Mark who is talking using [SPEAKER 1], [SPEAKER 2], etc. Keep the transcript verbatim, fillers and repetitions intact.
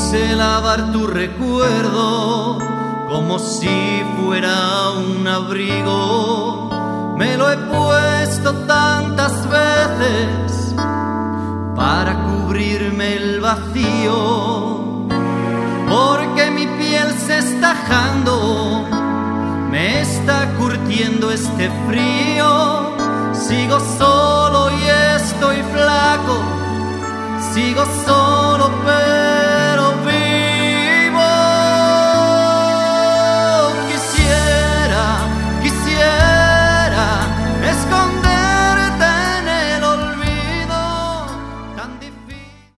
[SPEAKER 1] quise lavar tu recuerdo como si fuera un abrigo. Me lo he puesto tantas veces para cubrirme el vacío, porque mi piel se está ajando, me está curtiendo este frío. Sigo solo y estoy flaco, sigo solo pero